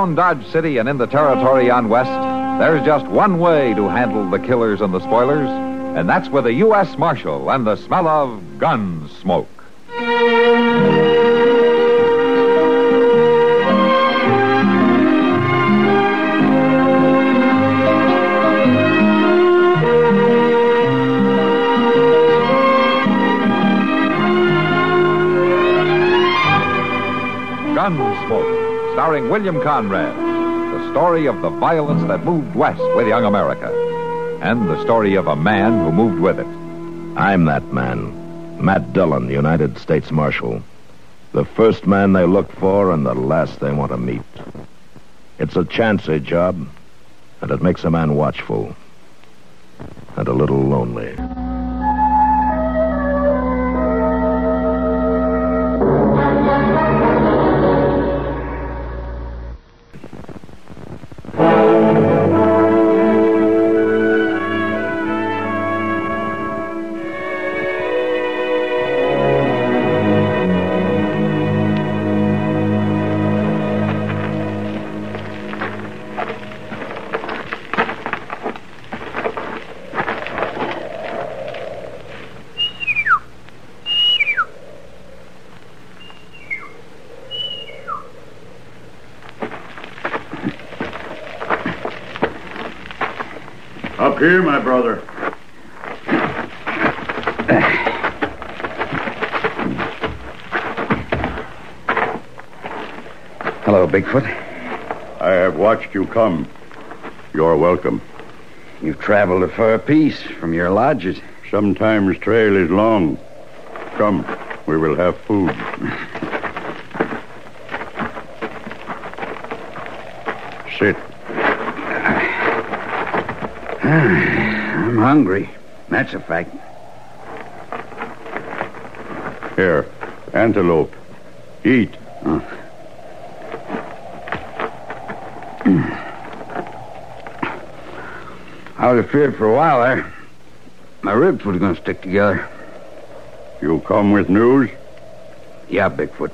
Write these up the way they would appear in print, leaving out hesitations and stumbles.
around Dodge City and in the territory on west, there's just one way to handle the killers and the spoilers, and that's with a U.S. Marshal and the smell of gun smoke. Gunsmoke, starring William Conrad. The story of the violence that moved west with young America. And the story of a man who moved with it. I'm that man. Matt Dillon, United States Marshal. The first man they look for and the last they want to meet. It's a chancy job, and it makes a man watchful. And a little lonely. Up here, my brother. Hello, Bigfoot. I have watched you come. You're welcome. You've traveled a far piece from your lodges. Sometimes trail is long. Come, we will have food. Sit. I'm hungry. That's a fact. Here, antelope. Eat. I was afraid for a while there. My ribs were going to stick together. You come with news? Yeah, Bigfoot.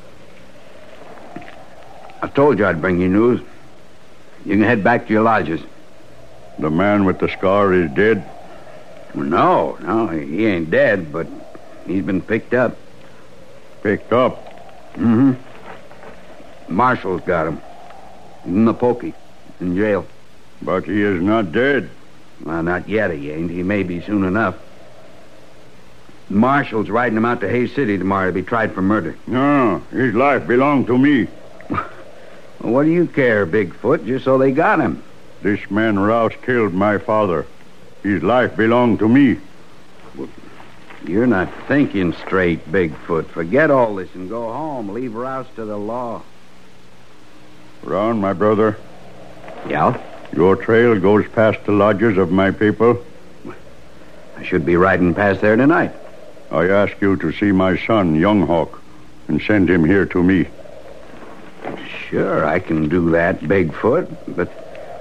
I told you I'd bring you news. You can head back to your lodges. The man with the scar is dead? Well, no, he ain't dead, but he's been picked up. Picked up? Mm-hmm. Marshall's got him. He's in the pokey, in jail. But he is not dead. Well, not yet he ain't. He may be soon enough. Marshall's riding him out to Hayes City tomorrow to be tried for murder. No, his life belonged to me. Well, what do you care, Bigfoot, just so they got him? This man Rouse killed my father. His life belonged to me. You're not thinking straight, Bigfoot. Forget all this and go home. Leave Rouse to the law. Ron, my brother. Yeah? Your trail goes past the lodges of my people. I should be riding past there tonight. I ask you to see my son, Young Hawk, and send him here to me. Sure, I can do that, Bigfoot, but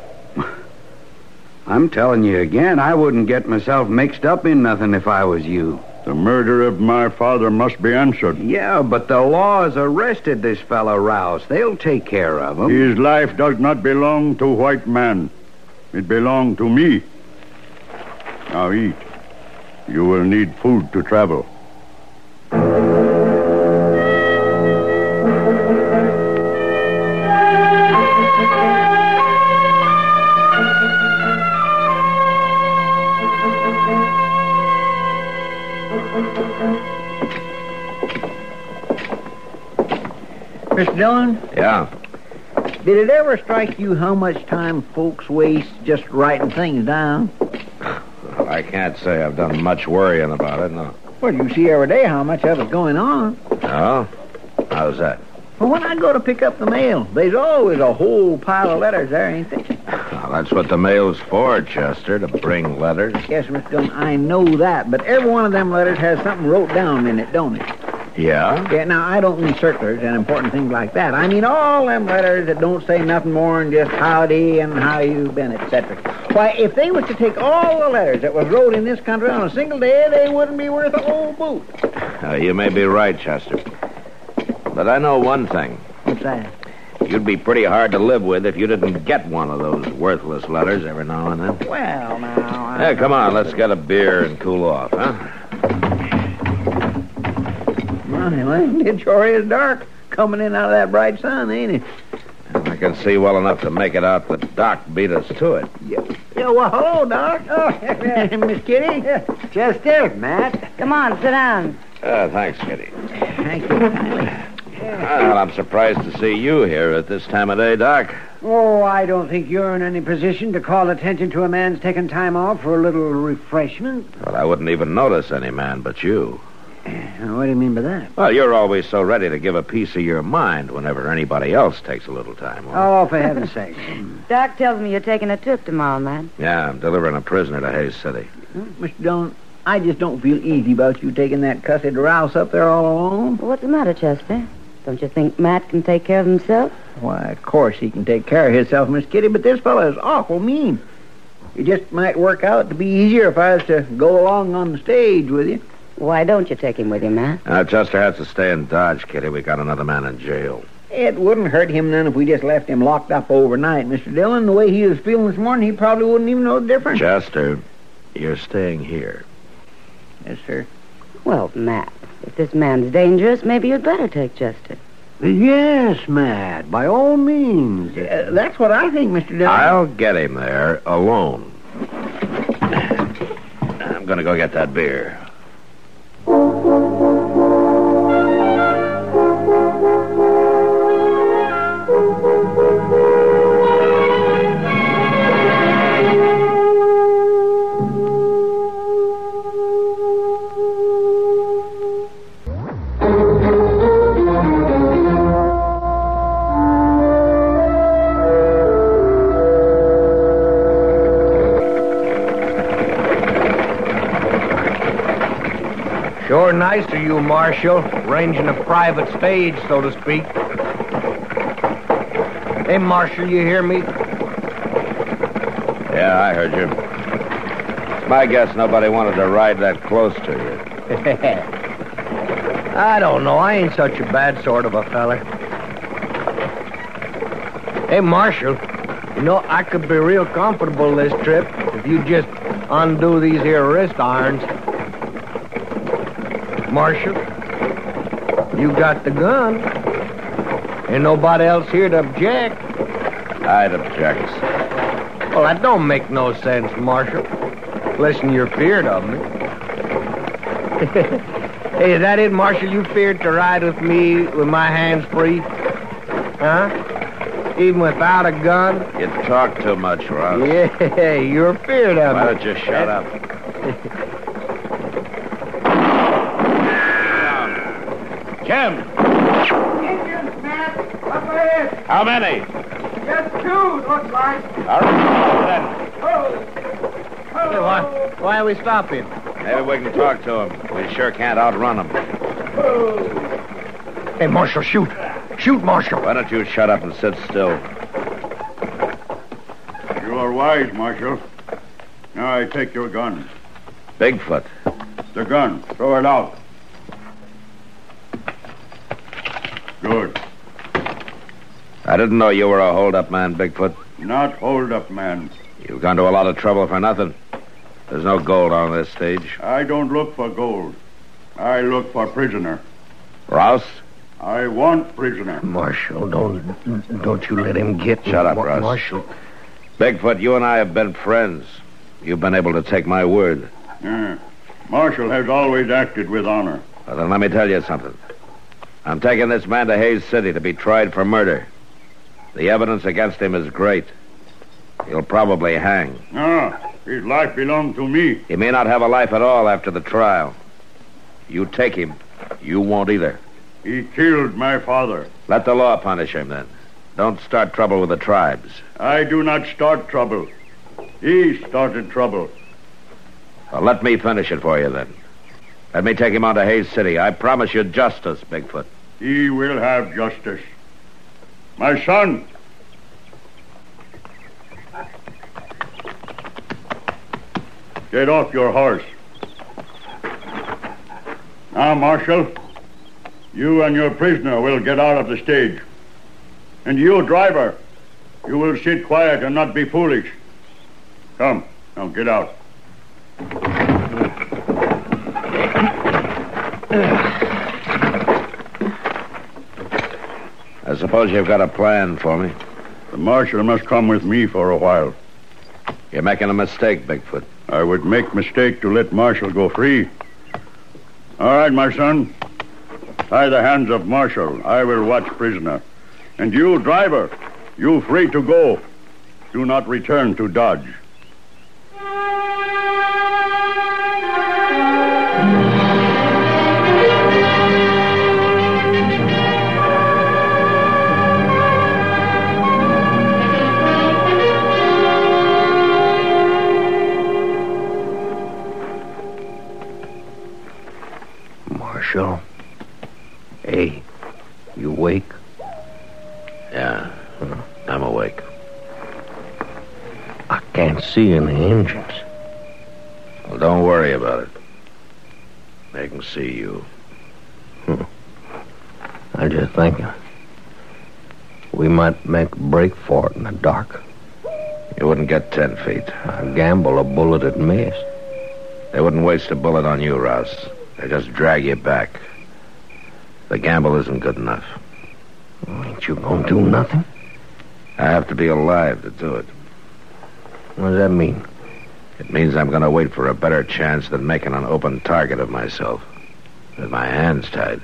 I'm telling you again, I wouldn't get myself mixed up in nothing if I was you. The murder of my father must be answered. Yeah, but the law has arrested this fellow Rouse. They'll take care of him. His life does not belong to white man. It belongs to me. Now eat. You will need food to travel. Mr. Dillon? Yeah? Did it ever strike you how much time folks waste just writing things down? Well, I can't say I've done much worrying about it, no. Well, you see every day how much of it's going on. Oh? How's that? Well, when I go to pick up the mail, there's always a whole pile of letters there, ain't there? Well, that's what the mail's for, Chester, to bring letters. Yes, Mr. Dillon, I know that, but every one of them letters has something wrote down in it, don't it? Yeah? Yeah, now, I don't mean circulars and important things like that. I mean all them letters that don't say nothing more than just howdy and how you been, etc. Why, if they was to take all the letters that was wrote in this country on a single day, they wouldn't be worth a whole boot. You may be right, Chester. But I know one thing. What's that? You'd be pretty hard to live with if you didn't get one of those worthless letters every now and then. Well, now... Hey, come on, let's get a beer and cool off, huh? Well, it sure is dark coming in out of that bright sun, ain't it? I can see well enough to make it out that Doc beat us to it. Yeah, well, hello, Doc. Oh, Miss Kitty. Chester, Matt. Come on, sit down. Thanks, Kitty. Thank you kindly. Well, I'm surprised to see you here at this time of day, Doc. Oh, I don't think you're in any position to call attention to a man's taking time off for a little refreshment. Well, I wouldn't even notice any man but you. What do you mean by that? Well, you're always so ready to give a piece of your mind whenever anybody else takes a little time off. Oh, for heaven's sake. Doc tells me you're taking a trip tomorrow, man. Yeah, I'm delivering a prisoner to Hayes City. Mr. Dillon, I just don't feel easy about you taking that cussed rouse up there all alone. What's the matter, Chester? Don't you think Matt can take care of himself? Why, of course he can take care of himself, Miss Kitty, but this fellow is awful mean. It just might work out to be easier if I was to go along on the stage with you. Why don't you take him with you, Matt? Chester has to stay in Dodge, Kitty. We got another man in jail. It wouldn't hurt him none if we just left him locked up overnight, Mr. Dillon. The way he was feeling this morning, he probably wouldn't even know the difference. Chester, you're staying here. Yes, sir. Well, Matt, if this man's dangerous, maybe you'd better take Chester. Yes, Matt, by all means. That's what I think, Mr. Dillon. I'll get him there alone. I'm going to go get that beer. Sure nice of you, Marshal, arranging a private stage, so to speak. Hey, Marshal, you hear me? Yeah, I heard you. It's my guess nobody wanted to ride that close to you. I don't know. I ain't such a bad sort of a feller. Hey, Marshal, you know, I could be real comfortable this trip if you just undo these here wrist irons. Marshal, you got the gun. Ain't nobody else here to object. I'd object. Well, that don't make no sense, Marshal. Listen, you're feared of me. Hey, is that it, Marshal? You feared to ride with me with my hands free? Huh? Even without a gun? You talk too much, Ross. Yeah, you're feared of me. Why don't you shut up? Jim! Indians, Matt. Up ahead. How many? Just two, looks like. All right, then. Hey, why are we stopping? Maybe we can talk to him. We sure can't outrun him. Hey, Marshal, shoot. Shoot, Marshal. Why don't you shut up and sit still? You are wise, Marshal. Now I take your gun. Bigfoot. The gun. Throw it out. Good. I didn't know you were a hold-up man, Bigfoot. Not hold up, man. You've gone to a lot of trouble for nothing. There's no gold on this stage. I don't look for gold. I look for prisoner. Rouse? I want prisoner. Marshal, don't you let him get me. Shut up, Ross. Marshal. Bigfoot, you and I have been friends. You've been able to take my word. Marshal has always acted with honor. Well, then let me tell you something. I'm taking this man to Hayes City to be tried for murder. The evidence against him is great. He'll probably hang. His life belongs to me. He may not have a life at all after the trial. You take him, you won't either. He killed my father. Let the law punish him, then. Don't start trouble with the tribes. I do not start trouble. He started trouble. Well, let me finish it for you, then. Let me take him on to Hayes City. I promise you justice, Bigfoot. He will have justice. My son. Get off your horse. Now, Marshal, you and your prisoner will get out of the stage. And you, driver, you will sit quiet and not be foolish. Come, now get out. I suppose you've got a plan for me. The marshal must come with me for a while. You're making a mistake, Bigfoot. I would make mistake to let Marshal go free. All right, my son. Tie the hands of Marshal. I will watch prisoner. And you, driver, you free to go. Do not return to Dodge. Marshal. Hey, you awake? Yeah, I'm awake. I can't see any engines. Well, don't worry about it. They can see you. I'm just thinking we might make a break for it in the dark. You wouldn't get 10 feet. I gamble a bullet at miss. They wouldn't waste a bullet on you, Rouse. They just drag you back. The gamble isn't good enough. Ain't you gonna do nothing? I have to be alive to do it. What does that mean? It means I'm going to wait for a better chance than making an open target of myself. With my hands tied.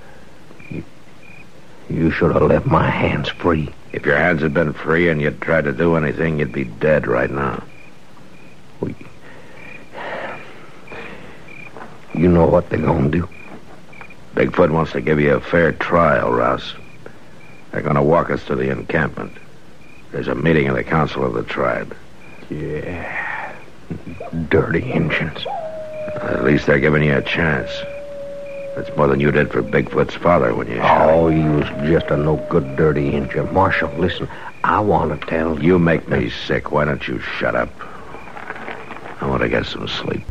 You should have left my hands free. If your hands had been free and you'd tried to do anything, you'd be dead right now. You know what they're gonna do? Bigfoot wants to give you a fair trial, Rouse. They're going to walk us to the encampment. There's a meeting of the council of the tribe. Yeah. Dirty Injuns. At least they're giving you a chance. That's more than you did for Bigfoot's father when you shot him. Oh, he was just a no-good dirty Injun. Marshal, listen, I want to tell you... You make me sick. Why don't you shut up? I want to get some sleep.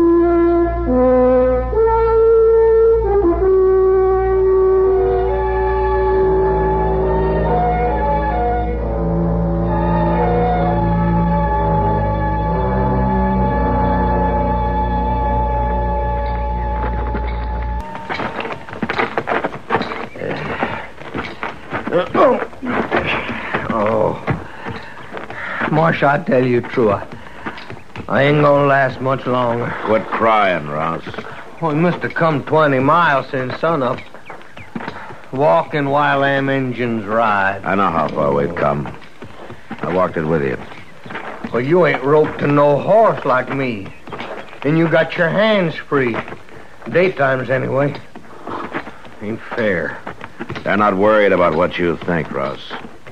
Marshal, I tell you true, I ain't gonna last much longer. Quit crying, Rouse. We must have come 20 miles since sunup. Walking while them engines ride. I know how far we've come. I walked it with you. Well, you ain't roped to no horse like me. And you got your hands free. Daytimes, anyway. Ain't fair. They're not worried about what you think, Rouse.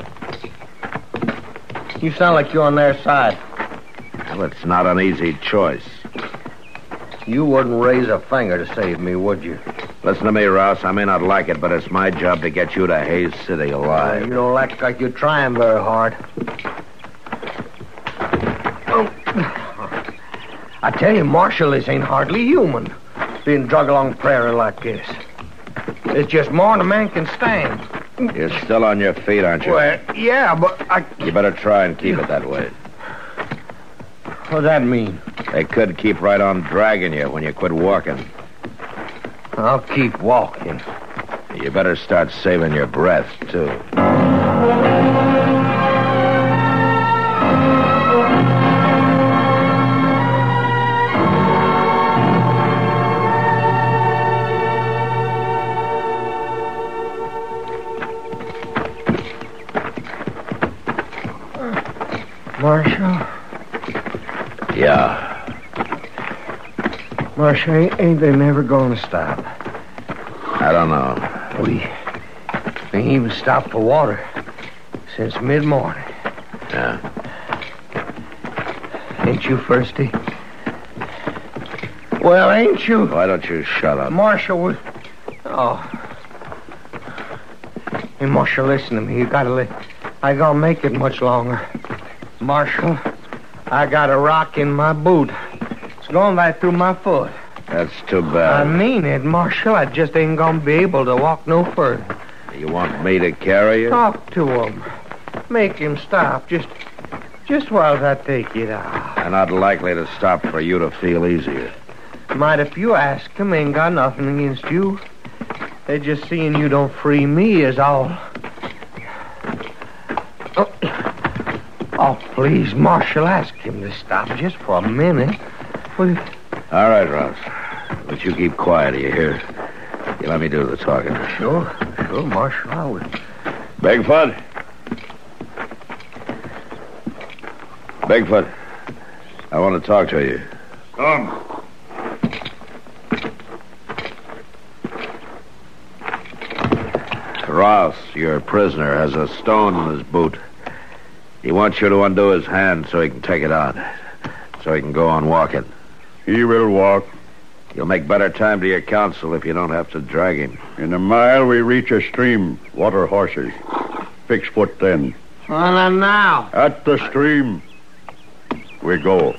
You sound like you're on their side. Well, it's not an easy choice. You wouldn't raise a finger to save me, would you? Listen to me, Rouse. I may not like it, but it's my job to get you to Hays City alive. You don't act like you're trying very hard. I tell you, Marshal, this ain't hardly human, being drug along the prairie like this. It's just more than a man can stand. You're still on your feet, aren't you? Well, yeah, but You better try and keep it that way. What's that mean? They could keep right on dragging you when you quit walking. I'll keep walking. You better start saving your breath, too. Marshal? Yeah. Marshal, ain't they never going to stop? I don't know. We ain't even stopped for water since mid-morning. Yeah. Ain't you thirsty? Well, ain't you? Why don't you shut up? Marshal, Oh. Hey, Marshal, listen to me. You gotta I ain't gonna make it much longer. Marshal, I got a rock in my boot. It's going right through my foot. That's too bad. I mean it, Marshal. I just ain't gonna be able to walk no further. You want me to carry you? Talk to him. Make him stop. Just while I take it out. They're not likely to stop for you to feel easier. Might if you ask him, ain't got nothing against you. They're just seeing you don't free me is all. Oh, please, Marshal, ask him to stop just for a minute. Will you... All right, Ross. But you keep quiet, you hear? You let me do the talking. Sure, Marshal, I will. Bigfoot? Bigfoot, I want to talk to you. Come. Ross, your prisoner, has a stone in his boot. He wants you to undo his hand so he can take it out. So he can go on walking. He will walk. You'll make better time to your counsel if you don't have to drag him. In a mile, we reach a stream. Water horses. Fix foot then. Well, and now. At the stream, we go.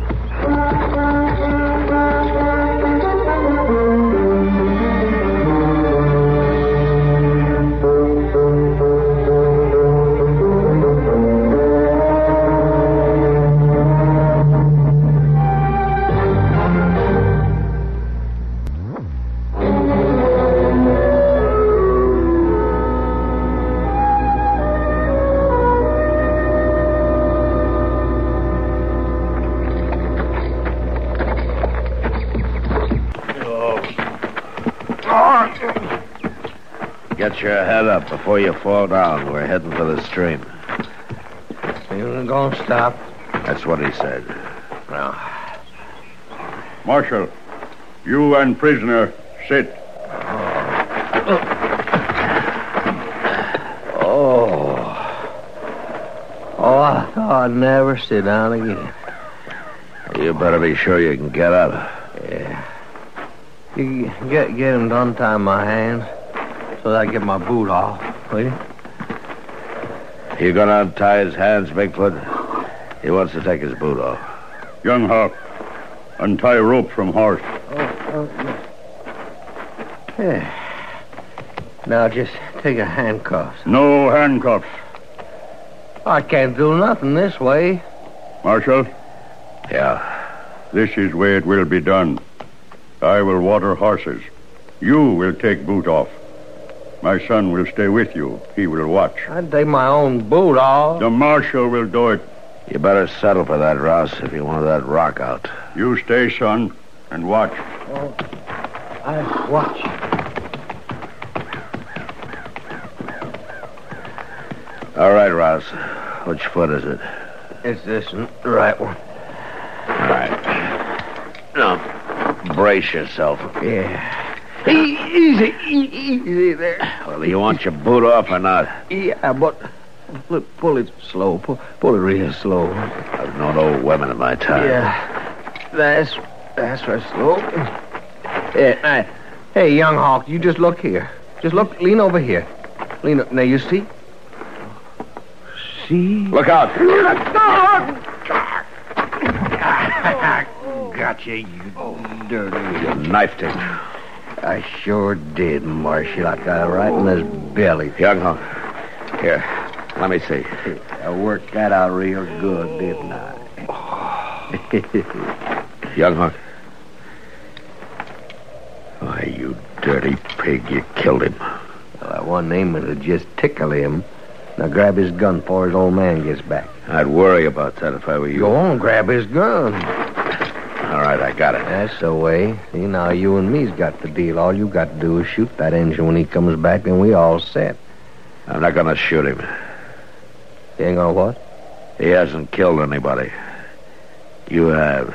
Get your head up before you fall down. We're heading for the stream. You gonna stop? That's what he said. No. Marshal, you and prisoner, sit. Oh, I thought I'd never sit down again. You better be sure you can get up. Yeah. You get him to untie my hands so that I get my boot off, will you? You gonna untie his hands, Bigfoot? He wants to take his boot off. Young Hawk, untie rope from horse. Yeah. Now just take a handcuffs. No handcuffs. I can't do nothing this way. Marshal, Yeah. this is way it will be done. I will water horses. You will take boot off. My son will stay with you. He will watch. I'd take my own boot off. The marshal will do it. You better settle for that, Ross, if you want that rock out. You stay, son, and watch. I watch. All right, Ross. Which foot is it? It's this one, the right one. All right. Now, brace yourself. Yeah. Easy there. Well, do you want your boot off or not? Yeah, but pull it slow. Pull it real slow. I've known old women in my time. Yeah. That's right, slow. Yeah, hey, young Hawk, you just look here. Just look, lean over here. Lean up. Now, you see? See? Look out. Gotcha, you dirty. You knifed him. I sure did, Marshal. I got it right in his belly. Young Hawk. Here, let me see. I worked that out real good, didn't I? Young Hawk. Why, you dirty pig, you killed him. Well, I wasn't aiming to just tickle him. Now grab his gun before his old man gets back. I'd worry about that if I were you. Go on, grab his gun. All right, I got it. That's the way. See, now you and me's got the deal. All you got to do is shoot that engine when he comes back, and we all set. I'm not going to shoot him. You ain't gonna what? He hasn't killed anybody. You have.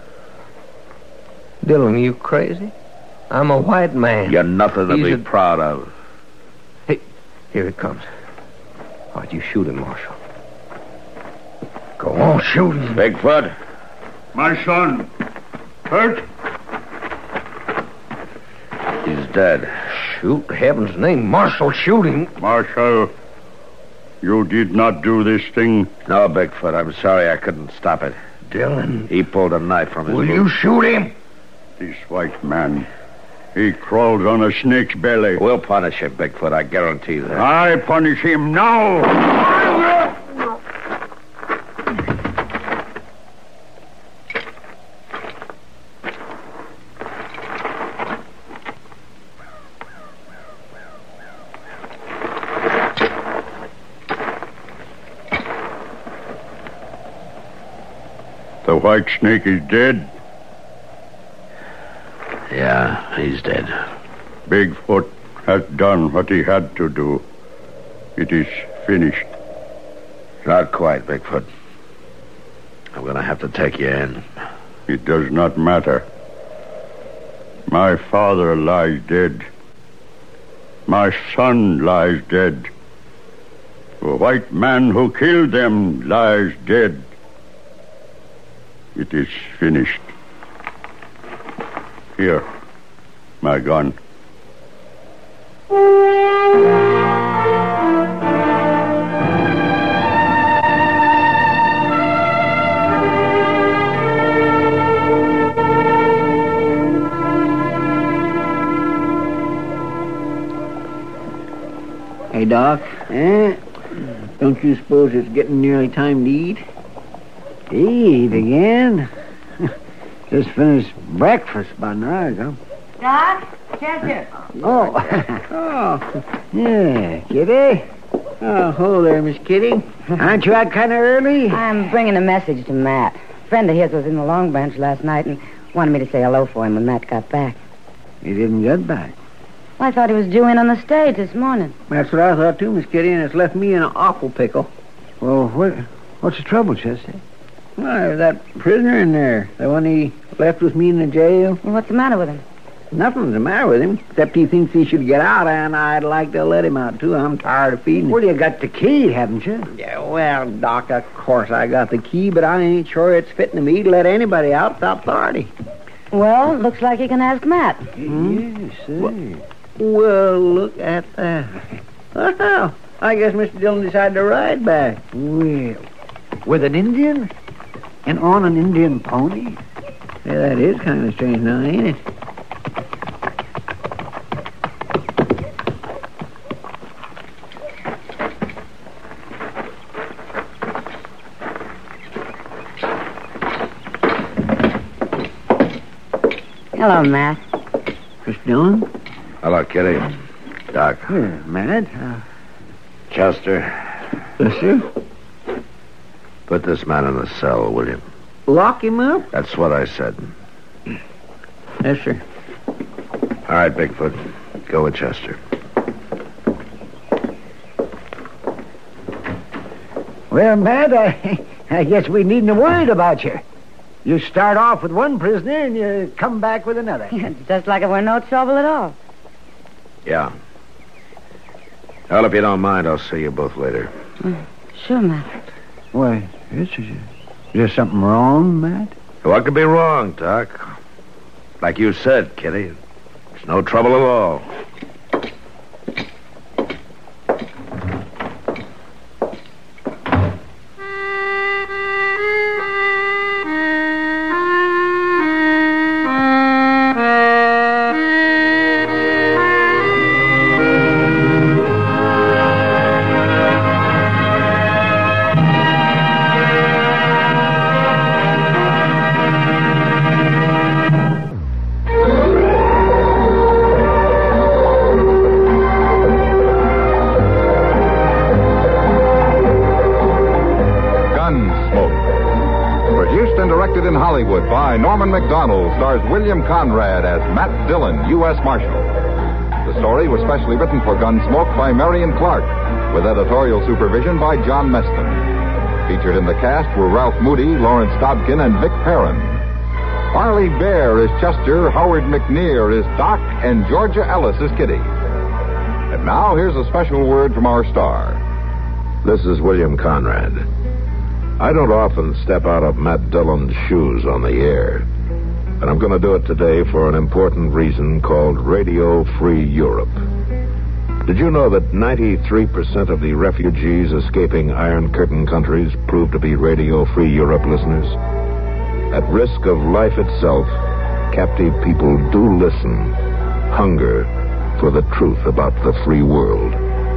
Dillon, you crazy? I'm a white man. You're nothing to be proud of. Hey, here it comes. All right, you shoot him, Marshal. Go on, shoot him. Bigfoot. My son, hurt? He's dead. Shoot, heaven's name, Marshal, shoot him. Marshal, you did not do this thing. No, Bigfoot, I'm sorry I couldn't stop it. Dillon. He pulled a knife from his Will boot. you shoot him? This white man, He crawls on a snake's belly. We'll punish him, Bigfoot. I guarantee that. I punish him now. The white snake is dead. Yeah, he's dead. Bigfoot has done what he had to do. It is finished. Not quite, Bigfoot. I'm going to have to take you in. It does not matter. My father lies dead. My son lies dead. The white man who killed them lies dead. It is finished. Here, my gun. Hey, Doc. Don't you suppose it's getting nearly time to eat? Eat again? Just finished breakfast about an hour ago. Doc, Chester. Oh. Yeah, Kitty. Oh, hello there, Miss Kitty. Aren't you out kind of early? I'm bringing a message to Matt. A friend of his was in the Long Branch last night and wanted me to say hello for him when Matt got back. He didn't get back. Well, I thought he was due in on the stage this morning. That's what I thought, too, Miss Kitty, and it's left me in an awful pickle. Well, what's the trouble, Chester? Well, that prisoner in there, the one he left with me in the jail. Well, what's the matter with him? Nothing's the matter with him, except he thinks he should get out, and I'd like to let him out, too. I'm tired of feeding him. Well, you got the key, haven't you? Yeah, well, Doc, of course I got the key, but I ain't sure it's fitting to me to let anybody out without authority. Well, looks like you can ask Matt. Yes, sir. Well, look at that. Well, I guess Mr. Dillon decided to ride back. Well, with an Indian? And on an Indian pony? Yeah, that is kind of strange now, ain't it? Hello, Matt. Mr. Dillon? Hello, Kitty. Doc. Yeah, Matt. Chester, Yes, sir. put this man in the cell, will you? Lock him up? That's what I said. Yes, sir. All right, Bigfoot. Go with Chester. Well, Matt, I guess we needn't have worried about you. You start off with one prisoner and you come back with another. It's just like it were no trouble at all. Yeah. Well, if you don't mind, I'll see you both later. Sure, Matt. Why, is there something wrong, Matt? What could be wrong, Doc? Like you said, Kitty, it's no trouble at all. In Hollywood by Norman Macdonald, stars William Conrad as Matt Dillon, U.S. Marshal. The story was specially written for Gunsmoke by Marion Clark, with editorial supervision by John Meston. Featured in the cast were Ralph Moody, Lawrence Dobkin, and Vic Perrin. Arlie Bear is Chester, Howard McNear is Doc, and Georgia Ellis is Kitty. And now here's a special word from our star. This is William Conrad. I don't often step out of Matt Dillon's shoes on the air, and I'm going to do it today for an important reason called Radio Free Europe. Did you know that 93% of the refugees escaping Iron Curtain countries prove to be Radio Free Europe listeners? At risk of life itself, captive people do listen hunger for the truth about the free world.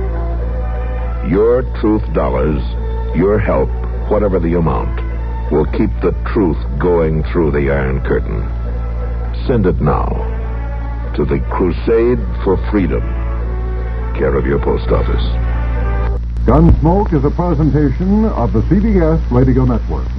Your truth dollars, your help, whatever the amount, will keep the truth going through the Iron Curtain. Send it now to the Crusade for Freedom, care of your post office. Gunsmoke is a presentation of the CBS Radio Network.